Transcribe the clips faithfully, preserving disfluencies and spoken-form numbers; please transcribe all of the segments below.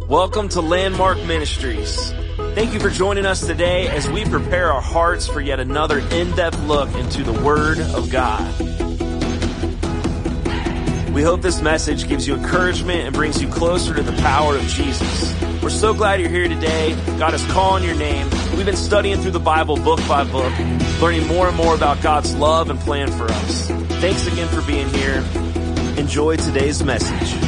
Welcome to Landmark Ministries. Thank you for joining us today as we prepare our hearts for yet another in-depth look into the Word of God. We hope this message gives you encouragement and brings you closer to the power of Jesus. We're so glad you're here today. God is calling your name. We've been studying through the Bible book by book, learning more and more about God's love and plan for us. Thanks again for being here. Enjoy today's message.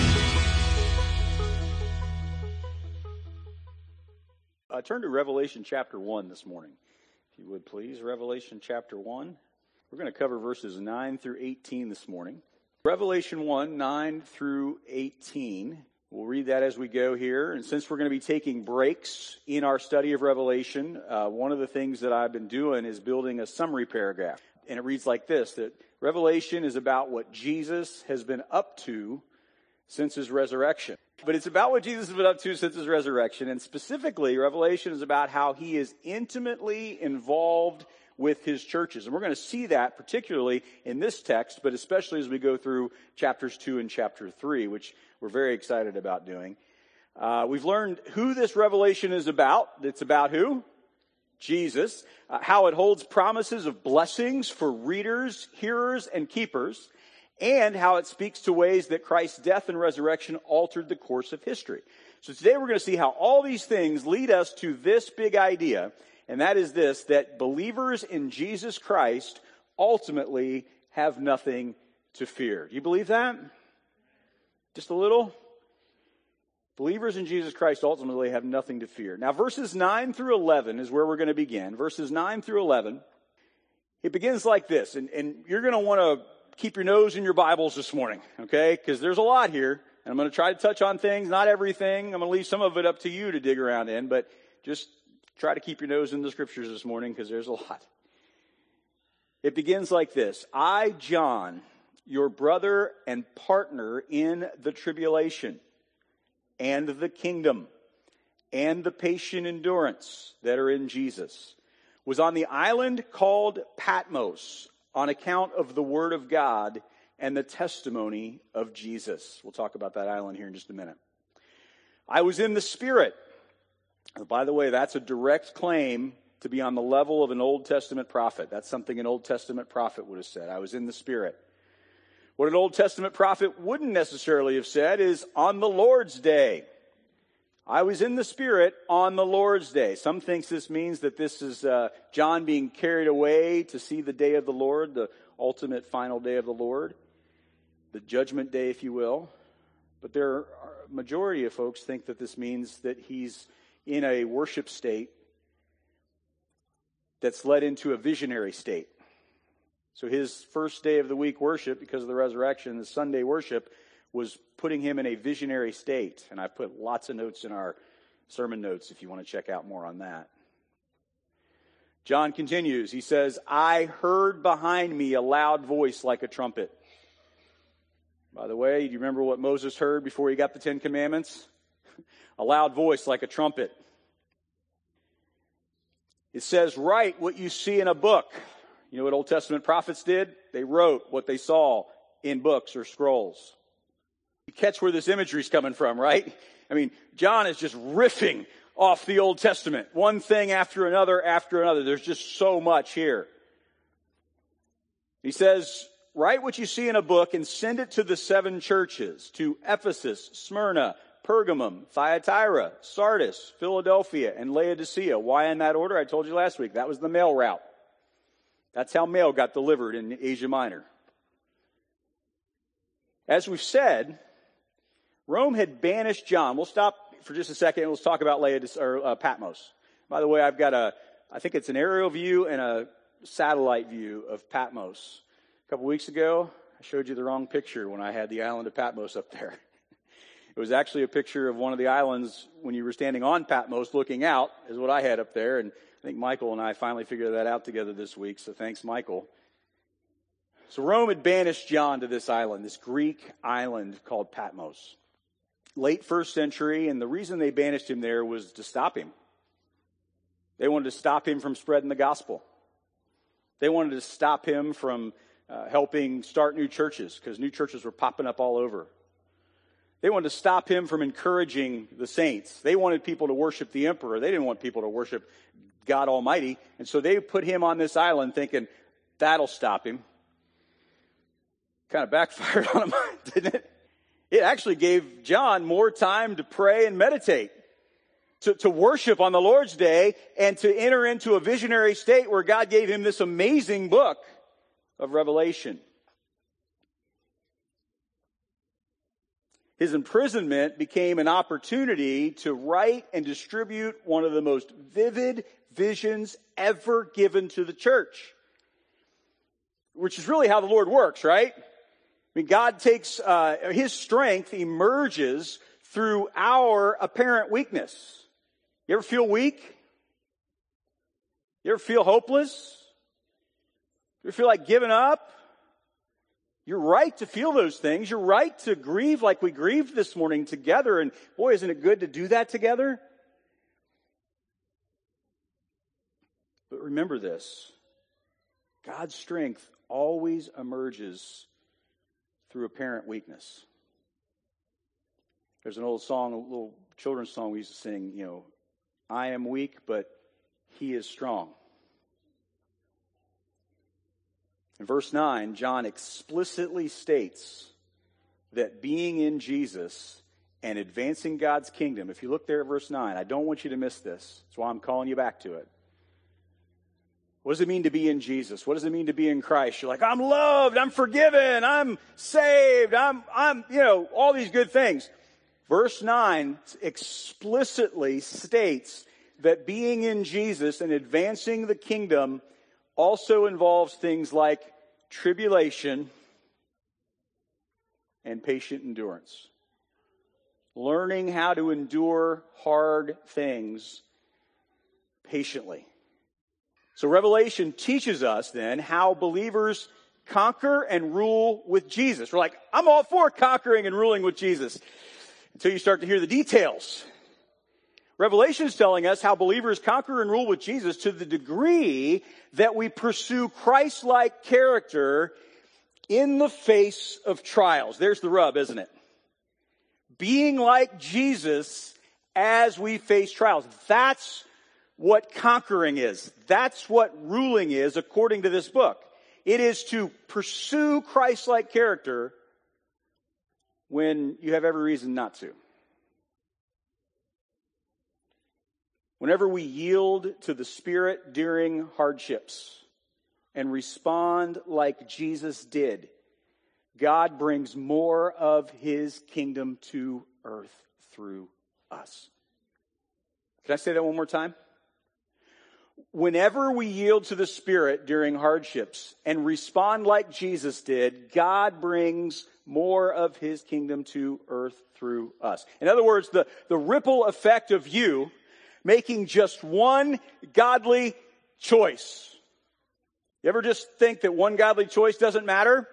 Uh, turn to Revelation chapter one this morning, if you would please. Revelation chapter one. We're going to cover verses nine through eighteen this morning. Revelation one, nine through eighteen. We'll read that as we go here. And since we're going to be taking breaks in our study of Revelation, uh, one of the things that I've been doing is building a summary paragraph. And it reads like this, that Revelation is about what Jesus has been up to since his resurrection. But it's about what Jesus has been up to since his resurrection. And specifically, Revelation is about how he is intimately involved with his churches. And we're going to see that particularly in this text, but especially as we go through chapters two and chapter three, which we're very excited about doing. Uh, we've learned who this revelation is about. It's about who? Jesus. Uh, how it holds promises of blessings for readers, hearers, and keepers. And how it speaks to ways that Christ's death and resurrection altered the course of history. So today we're going to see how all these things lead us to this big idea, and that is this, that believers in Jesus Christ ultimately have nothing to fear. Do you believe that? Just a little? Believers in Jesus Christ ultimately have nothing to fear. Now verses nine through eleven is where we're going to begin. Verses nine through eleven, it begins like this, and, and you're going to want to keep your nose in your Bibles this morning, okay? Because there's a lot here, and I'm going to try to touch on things, not everything. I'm going to leave some of it up to you to dig around in, but just try to keep your nose in the Scriptures this morning because there's a lot. It begins like this. I, John, your brother and partner in the tribulation and the kingdom and the patient endurance that are in Jesus, was on the island called Patmos on account of the word of God and the testimony of Jesus. We'll talk about that island here in just a minute. I was in the Spirit. By the way, that's a direct claim to be on the level of an Old Testament prophet. That's something an Old Testament prophet would have said. I was in the Spirit. What an Old Testament prophet wouldn't necessarily have said is on the Lord's day. I was in the Spirit on the Lord's day. Some thinks this means that this is uh, John being carried away to see the day of the Lord, the ultimate final day of the Lord, the judgment day, if you will. But there are a majority of folks think that this means that he's in a worship state that's led into a visionary state. So his first day of the week worship, because of the resurrection, the Sunday worship, was putting him in a visionary state. And I've put lots of notes in our sermon notes if you want to check out more on that. John continues. He says, I heard behind me a loud voice like a trumpet. By the way, do you remember what Moses heard before he got the Ten Commandments? A loud voice like a trumpet. It says, write what you see in a book. You know what Old Testament prophets did? They wrote what they saw in books or scrolls. You catch where this imagery is coming from, right? I mean, John is just riffing off the Old Testament. One thing after another after another. There's just so much here. He says, write what you see in a book and send it to the seven churches, to Ephesus, Smyrna, Pergamum, Thyatira, Sardis, Philadelphia, and Laodicea. Why in that order? I told you last week. That was the mail route. That's how mail got delivered in Asia Minor. As we've said, Rome had banished John. We'll stop for just a second and let's talk about Laodicea, or, uh, Patmos. By the way, I've got a, I think it's an aerial view and a satellite view of Patmos. A couple weeks ago, I showed you the wrong picture when I had the island of Patmos up there. It was actually a picture of one of the islands when you were standing on Patmos looking out, is what I had up there. And I think Michael and I finally figured that out together this week, so thanks, Michael. So Rome had banished John to this island, this Greek island called Patmos. Late first century, and the reason they banished him there was to stop him. They wanted to stop him from spreading the gospel. They wanted to stop him from uh, helping start new churches, because new churches were popping up all over. They wanted to stop him from encouraging the saints. They wanted people to worship the emperor. They didn't want people to worship God Almighty. And so they put him on this island thinking, that'll stop him. Kind of backfired on him, didn't it? It actually gave John more time to pray and meditate, to, to worship on the Lord's Day, and to enter into a visionary state where God gave him this amazing book of Revelation. His imprisonment became an opportunity to write and distribute one of the most vivid visions ever given to the church, which is really how the Lord works, right? I mean, God takes, uh, his strength emerges through our apparent weakness. You ever feel weak? You ever feel hopeless? You ever feel like giving up? You're right to feel those things. You're right to grieve like we grieved this morning together. And boy, isn't it good to do that together? But remember this. God's strength always emerges through apparent weakness. There's an old song, a little children's song we used to sing, you know, I am weak, but he is strong. In verse nine, John explicitly states that being in Jesus and advancing God's kingdom, if you look there at verse nine, I don't want you to miss this. That's why I'm calling you back to it. What does it mean to be in Jesus? What does it mean to be in Christ? You're like, I'm loved, I'm forgiven, I'm saved, I'm, I'm, you know, all these good things. Verse nine explicitly states that being in Jesus and advancing the kingdom also involves things like tribulation and patient endurance. Learning how to endure hard things patiently. So Revelation teaches us then how believers conquer and rule with Jesus. We're like, I'm all for conquering and ruling with Jesus. Until you start to hear the details. Revelation is telling us how believers conquer and rule with Jesus to the degree that we pursue Christ-like character in the face of trials. There's the rub, isn't it? Being like Jesus as we face trials. That's what conquering is. That's what ruling is, according to this book. It is to pursue Christ-like character when you have every reason not to. Whenever we yield to the Spirit during hardships and respond like Jesus did, God brings more of his kingdom to earth through us. Can I say that one more time? Whenever we yield to the Spirit during hardships and respond like Jesus did, God brings more of his kingdom to earth through us. In other words, the, the ripple effect of you making just one godly choice. You ever just think that one godly choice doesn't matter?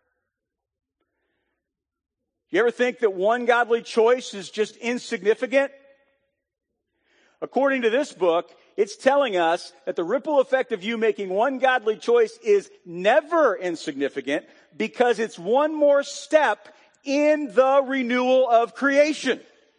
You ever think that one godly choice is just insignificant? According to this book, it's telling us that the ripple effect of you making one godly choice is never insignificant because it's one more step in the renewal of creation.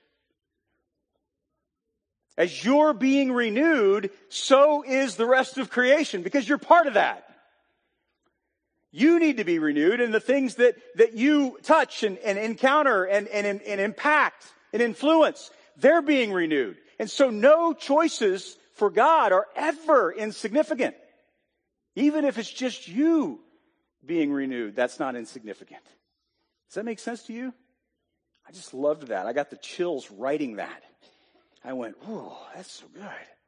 As you're being renewed, so is the rest of creation because you're part of that. You need to be renewed, and the things that, that you touch and, and encounter and, and, and impact and influence, they're being renewed. And so no choices for God are ever insignificant. Even if it's just you being renewed, that's not insignificant. Does that make sense to you? I just loved that. I got the chills writing that. I went, "Ooh, that's so good."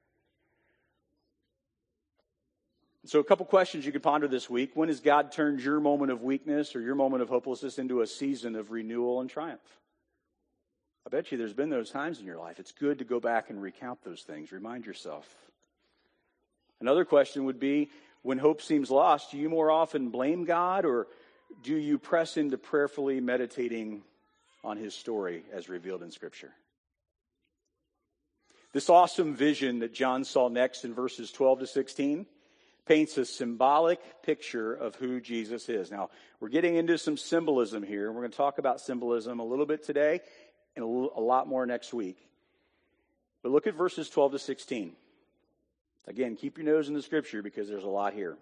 So a couple questions you could ponder this week. When has God turned your moment of weakness or your moment of hopelessness into a season of renewal and triumph? I bet you there's been those times in your life. It's good to go back and recount those things. Remind yourself. Another question would be, when hope seems lost, do you more often blame God or do you press into prayerfully meditating on his story as revealed in Scripture? This awesome vision that John saw next in verses twelve to sixteen paints a symbolic picture of who Jesus is. Now, we're getting into some symbolism here. We're going to talk about symbolism a little bit today and a, little, a lot more next week. But look at verses twelve to sixteen. Again, keep your nose in the scripture because there's a lot here.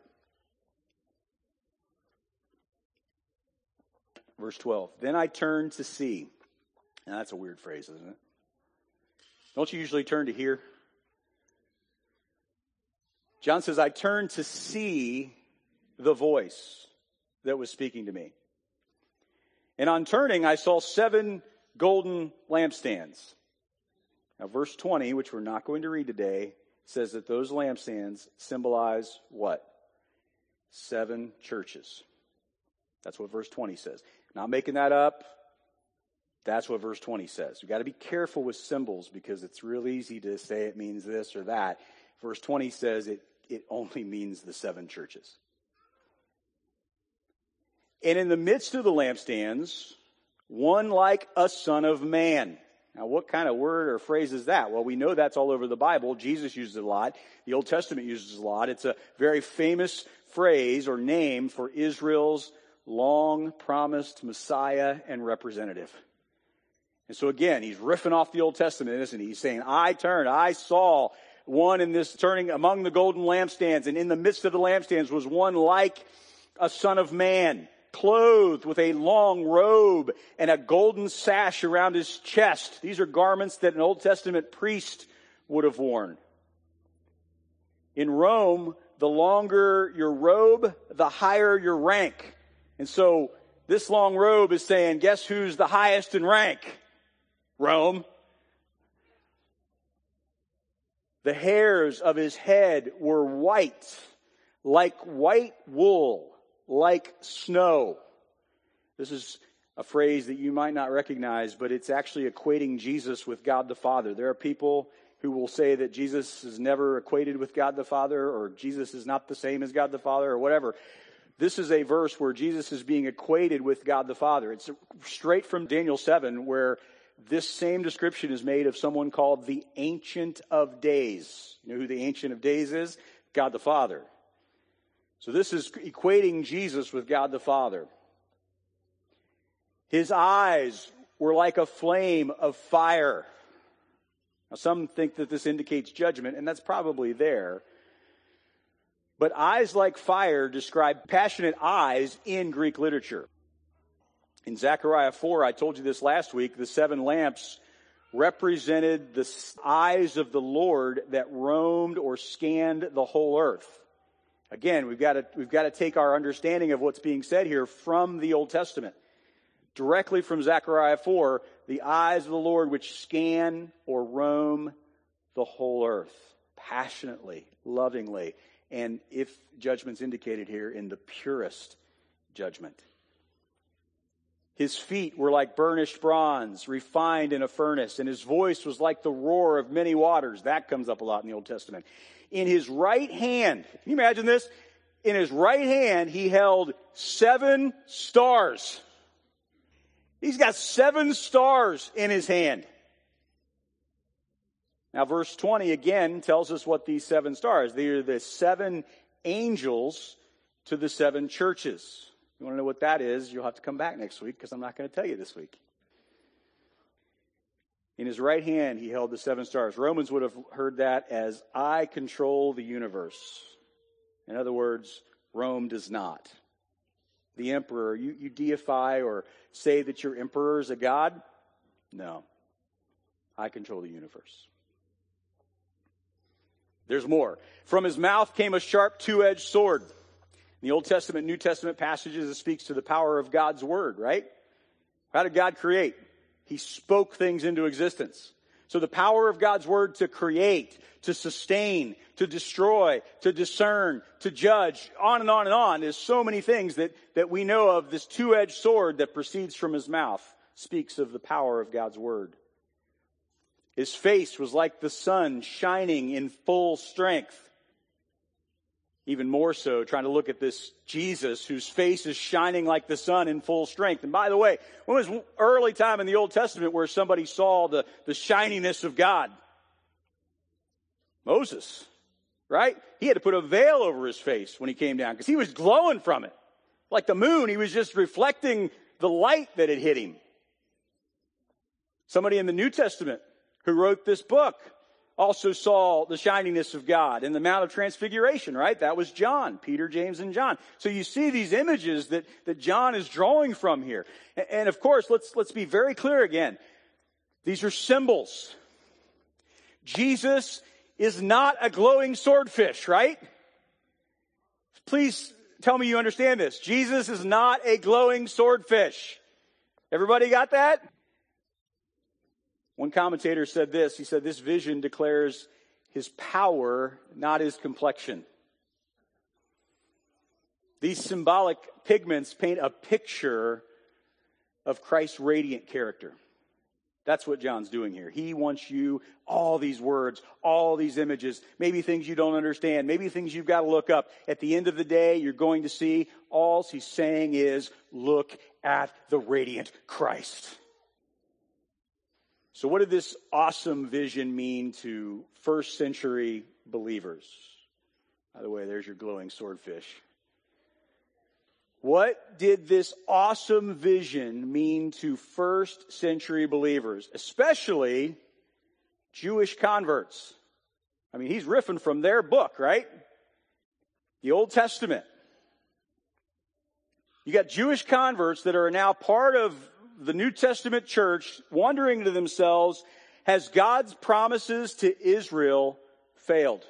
Verse twelve. Then I turned to see. Now, that's a weird phrase, isn't it? Don't you usually turn to hear? John says, I turned to see the voice that was speaking to me. And on turning, I saw seven golden lampstands. Now, verse twenty, which we're not going to read today, says that those lampstands symbolize what? Seven churches. That's what verse twenty says. Not making that up. That's what verse twenty says. You've got to be careful with symbols because it's real easy to say it means this or that. Verse twenty says it, it only means the seven churches. And in the midst of the lampstands, one like a son of man. Now, what kind of word or phrase is that? Well, we know that's all over the Bible. Jesus uses it a lot. The Old Testament uses it a lot. It's a very famous phrase or name for Israel's long-promised Messiah and representative. And so again, he's riffing off the Old Testament, isn't he? He's saying, I turned, I saw one in this turning among the golden lampstands, and in the midst of the lampstands was one like a son of man, clothed with a long robe and a golden sash around his chest. These are garments that an Old Testament priest would have worn. In Rome, the longer your robe, the higher your rank. And so this long robe is saying, guess who's the highest in rank? Rome. The hairs of his head were white, like white wool, like snow. This is a phrase that you might not recognize, but it's actually equating Jesus with God the Father. There are people who will say that Jesus is never equated with God the Father, or Jesus is not the same as God the Father, or whatever. This is a verse where Jesus is being equated with God the Father. It's straight from Daniel seven, where this same description is made of someone called the Ancient of Days. You know who the Ancient of Days is? God the Father. So this is equating Jesus with God the Father. His eyes were like a flame of fire. Now, some think that this indicates judgment, and that's probably there. But eyes like fire describe passionate eyes in Greek literature. In Zechariah four, I told you this last week, the seven lamps represented the eyes of the Lord that roamed or scanned the whole earth. Again, we've got to, we've got to take our understanding of what's being said here from the Old Testament. Directly from Zechariah four, the eyes of the Lord which scan or roam the whole earth, passionately, lovingly, and if judgment's indicated here, in the purest judgment. His feet were like burnished bronze, refined in a furnace, and his voice was like the roar of many waters. That comes up a lot in the Old Testament. In his right hand, can you imagine this? In his right hand, he held seven stars. He's got seven stars in his hand. Now, verse twenty again tells us what these seven stars. They are the seven angels to the seven churches. You want to know what that is? You'll have to come back next week because I'm not going to tell you this week. In his right hand, he held the seven stars. Romans would have heard that as, I control the universe. In other words, Rome does not. The emperor, you, you deify or say that your emperor is a god? No. I control the universe. There's more. From his mouth came a sharp two-edged sword. In the Old Testament, New Testament passages, it speaks to the power of God's word, right? How did God create? He spoke things into existence. So the power of God's word to create, to sustain, to destroy, to discern, to judge, on and on and on. There's so many things that, that we know of. This two-edged sword that proceeds from his mouth speaks of the power of God's word. His face was like the sun shining in full strength. Even more so, trying to look at this Jesus whose face is shining like the sun in full strength. And by the way, when was early time in the Old Testament where somebody saw the, the shininess of God? Moses, right? He had to put a veil over his face when he came down because he was glowing from it. Like the moon, he was just reflecting the light that had hit him. Somebody in the New Testament who wrote this book also saw the shininess of God in the Mount of Transfiguration, right? That was John, Peter, James, and John. So you see these images that, that John is drawing from here. And, and of course, let's, let's be very clear again. These are symbols. Jesus is not a glowing swordfish, right? Please tell me you understand this. Jesus is not a glowing swordfish. Everybody got that? One commentator said this. He said, this vision declares his power, not his complexion. These symbolic pigments paint a picture of Christ's radiant character. That's what John's doing here. He wants you, all these words, all these images, maybe things you don't understand, maybe things you've got to look up. At the end of the day, you're going to see all he's saying is, look at the radiant Christ. So what did this awesome vision mean to first century believers? By the way, there's your glowing swordfish. What did this awesome vision mean to first century believers, especially Jewish converts? I mean, he's riffing from their book, right? The Old Testament. You got Jewish converts that are now part of the New Testament church wondering to themselves, has God's promises to Israel failed?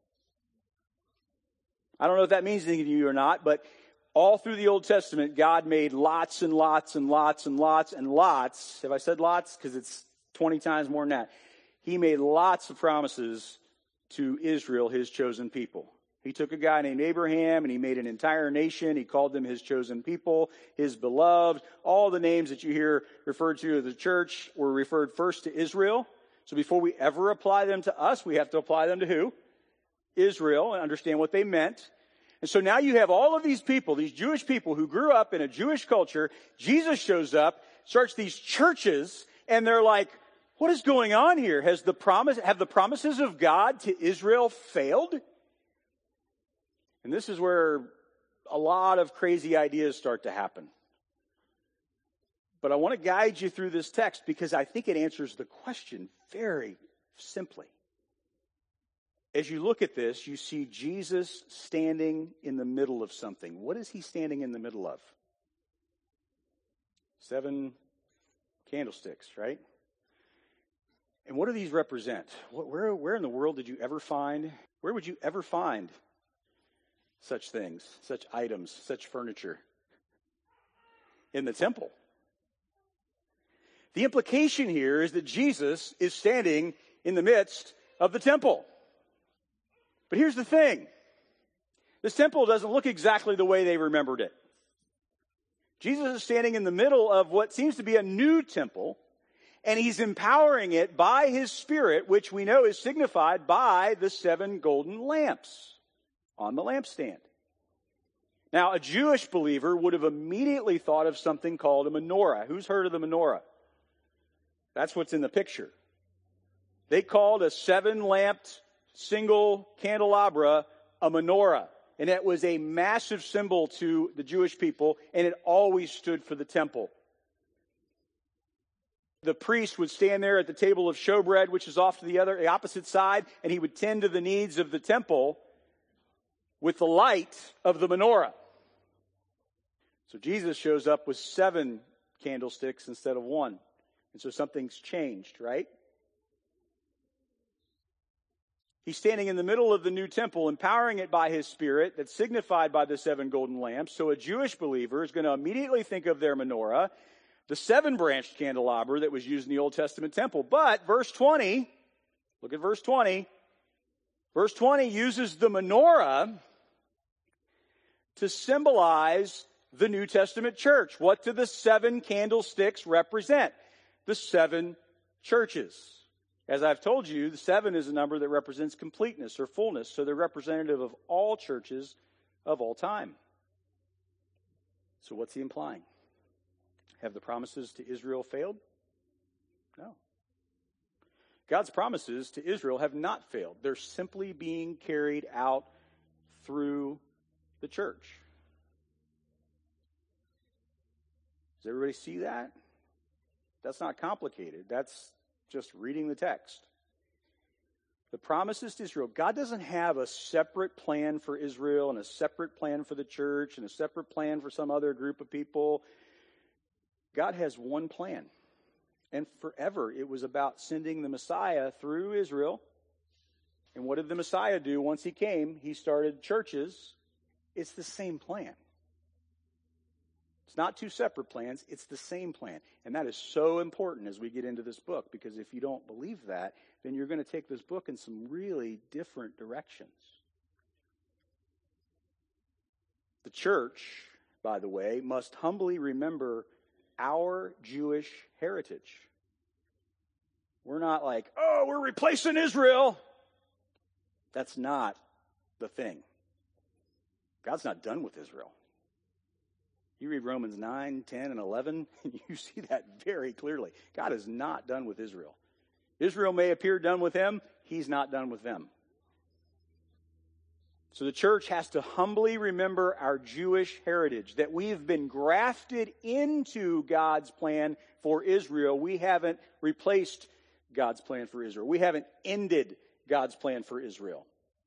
I don't know if that means anything to you or not, but all through the Old Testament, God made lots and lots and lots and lots and lots. Have I said lots? Because it's twenty times more than that. He made lots of promises to Israel, his chosen people. He took a guy named Abraham and he made an entire nation. He called them his chosen people, his beloved. All the names that you hear referred to as the church were referred first to Israel. So before we ever apply them to us, we have to apply them to who? Israel, and understand what they meant. And so now you have all of these people, these Jewish people who grew up in a Jewish culture. Jesus shows up, starts these churches, and they're like, what is going on here? Has the promise, have the promises of God to Israel failed? And this is where a lot of crazy ideas start to happen. But I want to guide you through this text because I think it answers the question very simply. As you look at this, you see Jesus standing in the middle of something. What is he standing in the middle of? Seven candlesticks, right? And what do these represent? Where, where in the world did you ever find, where would you ever find such things, such items, such furniture? In the temple. The implication here is that Jesus is standing in the midst of the temple. But here's the thing. This temple doesn't look exactly the way they remembered it. Jesus is standing in the middle of what seems to be a new temple, and he's empowering it by his Spirit, which we know is signified by the seven golden lamps on the lampstand. Now, a Jewish believer would have immediately thought of something called a menorah. Who's heard of the menorah? That's what's in the picture. They called a seven-lamped single candelabra a menorah. And it was a massive symbol to the Jewish people, and it always stood for the temple. The priest would stand there at the table of showbread, which is off to the other, the opposite side, and he would tend to the needs of the temple with the light of the menorah. So Jesus shows up with seven candlesticks instead of one. And so something's changed, right? He's standing in the middle of the new temple, empowering it by his Spirit, that's signified by the seven golden lamps. So a Jewish believer is going to immediately think of their menorah, the seven-branched candelabra that was used in the Old Testament temple. But verse twenty, look at verse twenty. Verse twenty uses the menorah to symbolize the New Testament church. What do the seven candlesticks represent? The seven churches. As I've told you, the seven is a number that represents completeness or fullness. So they're representative of all churches of all time. So what's he implying? Have the promises to Israel failed? No. God's promises to Israel have not failed. They're simply being carried out through the church. Does everybody see that? That's not complicated. That's just reading the text. The promises to Israel. God doesn't have a separate plan for Israel and a separate plan for the church and a separate plan for some other group of people. God has one plan. And forever it was about sending the Messiah through Israel. And what did the Messiah do once he came? He started churches. It's the same plan. It's not two separate plans. It's the same plan. And that is so important as we get into this book, because if you don't believe that, then you're going to take this book in some really different directions. The church, by the way, must humbly remember our Jewish heritage. We're not like, oh, we're replacing Israel. That's not the thing. God's not done with Israel. You read Romans nine, ten, and eleven, and you see that very clearly. God is not done with Israel. Israel may appear done with him. He's not done with them. So the church has to humbly remember our Jewish heritage, that we've been grafted into God's plan for Israel. We haven't replaced God's plan for Israel. We haven't ended God's plan for Israel.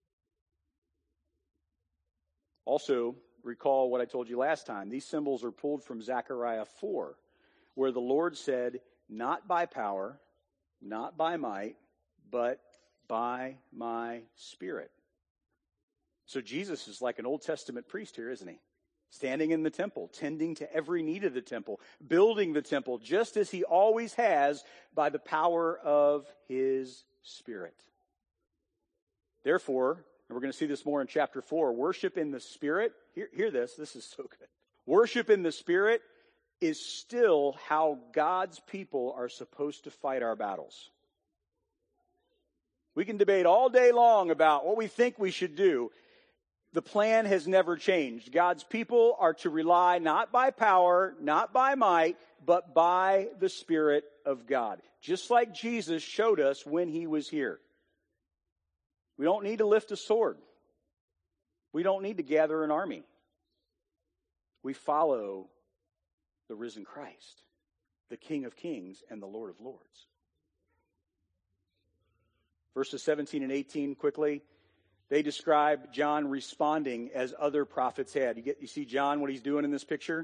Also, recall what I told you last time. These symbols are pulled from Zechariah four, where the Lord said, not by power, not by might, but by my Spirit. So Jesus is like an Old Testament priest here, isn't he? Standing in the temple, tending to every need of the temple, building the temple just as he always has by the power of his Spirit. Therefore, and we're going to see this more in chapter four, worship in the Spirit, hear, hear this, this is so good. Worship in the Spirit is still how God's people are supposed to fight our battles. We can debate all day long about what we think we should do. The plan has never changed. God's people are to rely not by power, not by might, but by the Spirit of God. Just like Jesus showed us when he was here. We don't need to lift a sword. We don't need to gather an army. We follow the risen Christ, the King of Kings and the Lord of Lords. Verses seventeen and eighteen, quickly. They describe John responding as other prophets had. You get, you see John, what he's doing in this picture?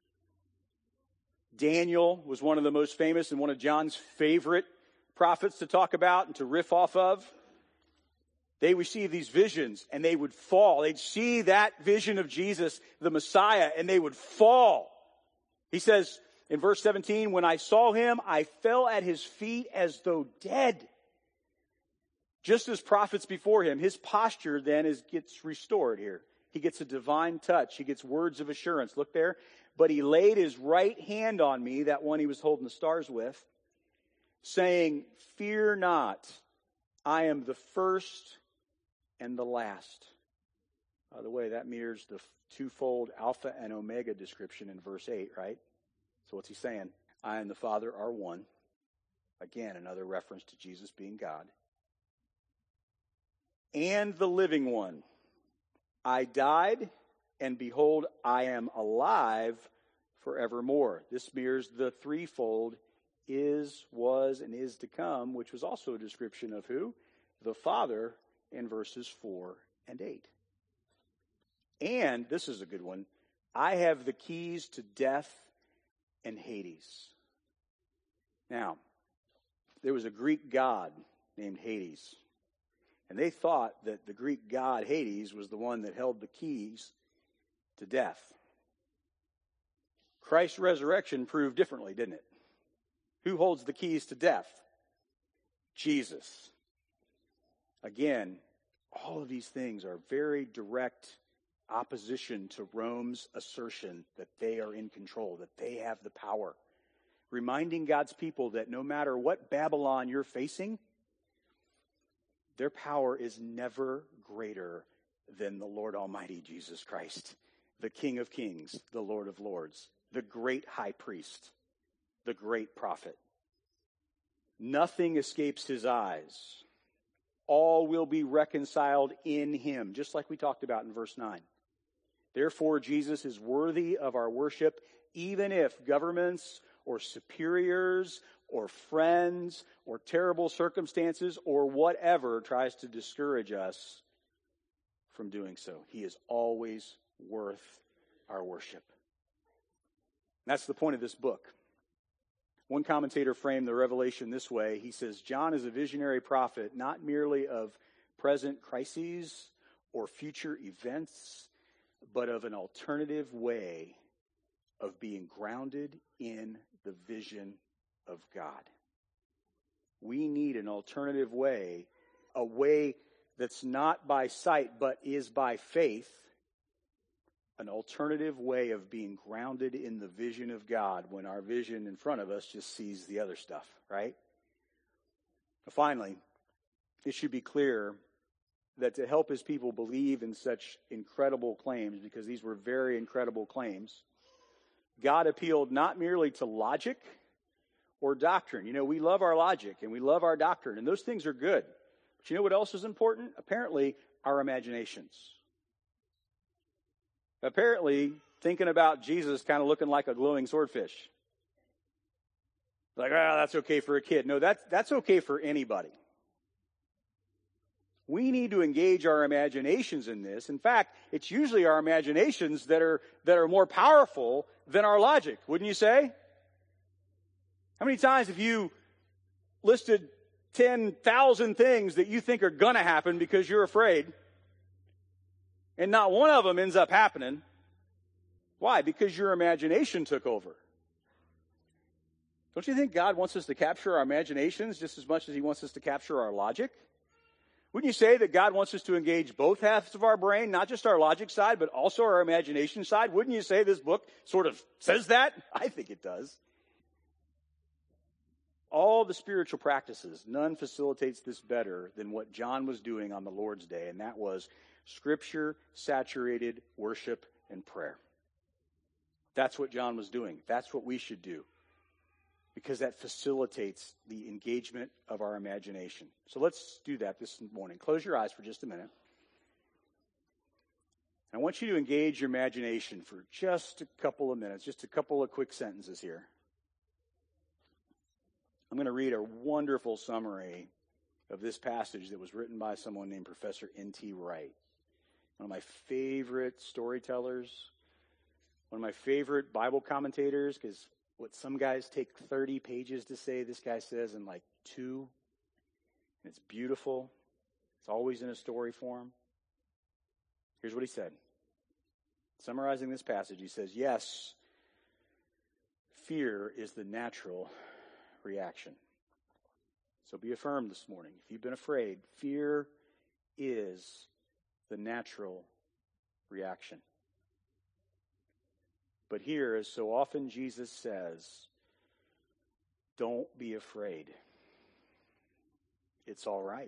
Daniel was one of the most famous and one of John's favorite prophets to talk about and to riff off of. They received these visions and they would fall. They'd see that vision of Jesus, the Messiah, and they would fall. He says in verse seventeen, when I saw him, I fell at his feet as though dead. Just as prophets before him, his posture then is gets restored here. He gets a divine touch. He gets words of assurance. Look there. But he laid his right hand on me, that one he was holding the stars with, saying, fear not, I am the first and the last. By the way, that mirrors the twofold Alpha and Omega description in verse eight, right? So what's he saying? I and the Father are one. Again, another reference to Jesus being God. And the living one. I died, and behold, I am alive forevermore. This mirrors the threefold is, was, and is to come, which was also a description of who? The Father in verses four and eight. And, this is a good one, I have the keys to death and Hades. Now, there was a Greek god named Hades. And they thought that the Greek god Hades was the one that held the keys to death. Christ's resurrection proved differently, didn't it? Who holds the keys to death? Jesus. Again, all of these things are very direct opposition to Rome's assertion that they are in control, that they have the power. Reminding God's people that no matter what Babylon you're facing, their power is never greater than the Lord Almighty Jesus Christ, the King of Kings, the Lord of Lords, the great high priest, the great prophet. Nothing escapes his eyes. All will be reconciled in him, just like we talked about in verse nine. Therefore, Jesus is worthy of our worship, even if governments or superiors or friends or terrible circumstances or whatever tries to discourage us from doing so. He is always worth our worship. That's the point of this book. One commentator framed the revelation this way. He says, John is a visionary prophet, not merely of present crises or future events, but of an alternative way of being grounded in the vision of God. We need an alternative way, a way that's not by sight, but is by faith, an alternative way of being grounded in the vision of God when our vision in front of us just sees the other stuff, right? Finally, it should be clear that to help his people believe in such incredible claims, because these were very incredible claims, God appealed not merely to logic or doctrine. You know, we love our logic and we love our doctrine, and those things are good. But you know what else is important? Apparently, our imaginations. Apparently, thinking about Jesus kind of looking like a glowing swordfish. Like, ah, oh, that's okay for a kid. No, that's, that's okay for anybody. We need to engage our imaginations in this. In fact, it's usually our imaginations that are, that are more powerful than our logic, wouldn't you say? How many times have you listed ten thousand things that you think are going to happen because you're afraid, and not one of them ends up happening? Why? Because your imagination took over. Don't you think God wants us to capture our imaginations just as much as he wants us to capture our logic? Wouldn't you say that God wants us to engage both halves of our brain, not just our logic side, but also our imagination side? Wouldn't you say this book sort of says that? I think it does. All the spiritual practices, none facilitates this better than what John was doing on the Lord's Day, and that was Scripture-saturated worship and prayer. That's what John was doing. That's what we should do, because that facilitates the engagement of our imagination. So let's do that this morning. Close your eyes for just a minute. I want you to engage your imagination for just a couple of minutes, just a couple of quick sentences here. I'm going to read a wonderful summary of this passage that was written by someone named Professor N T Wright. One of my favorite storytellers, one of my favorite Bible commentators, because what some guys take thirty pages to say, this guy says in like two. And it's beautiful. It's always in a story form. Here's what he said. Summarizing this passage, he says, yes, fear is the natural reaction. So be affirmed this morning. If you've been afraid, fear is the natural reaction. But here, as so often Jesus says, don't be afraid. It's all right.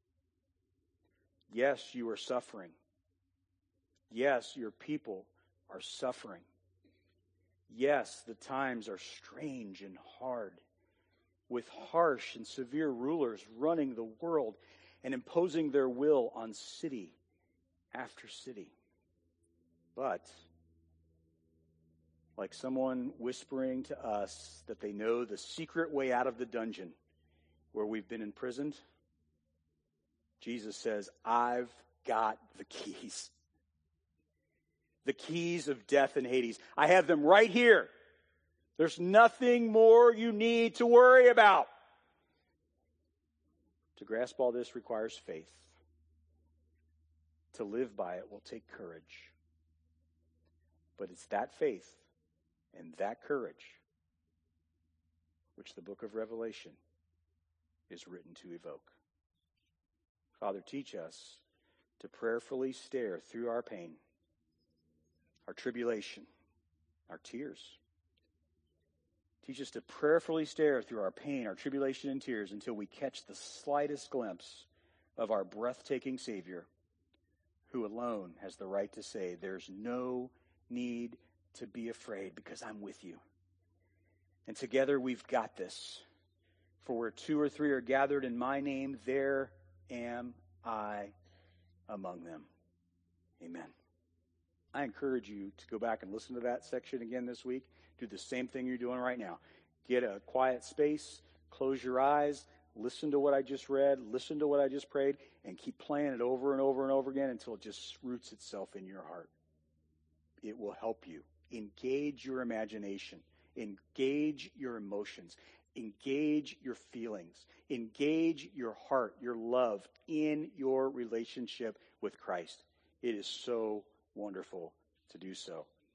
Yes, you are suffering. Yes, your people are suffering. Yes, the times are strange and hard, with harsh and severe rulers running the world and imposing their will on city after city. But, like someone whispering to us that they know the secret way out of the dungeon where we've been imprisoned, Jesus says, I've got the keys. The keys of death and Hades. I have them right here. There's nothing more you need to worry about. To grasp all this requires faith. To live by it will take courage. But it's that faith and that courage which the book of Revelation is written to evoke. Father, teach us to prayerfully stare through our pain, our tribulation, our tears. Teach us to prayerfully stare through our pain, our tribulation, and tears until we catch the slightest glimpse of our breathtaking Savior, who alone has the right to say, there's no need to be afraid because I'm with you. And together we've got this. For where two or three are gathered in my name, there am I among them. Amen. I encourage you to go back and listen to that section again this week. Do the same thing you're doing right now. Get a quiet space, close your eyes, listen to what I just read, listen to what I just prayed, and keep playing it over and over and over again until it just roots itself in your heart. It will help you. Engage your imagination. Engage your emotions. Engage your feelings. Engage your heart, your love in your relationship with Christ. It is so wonderful to do so.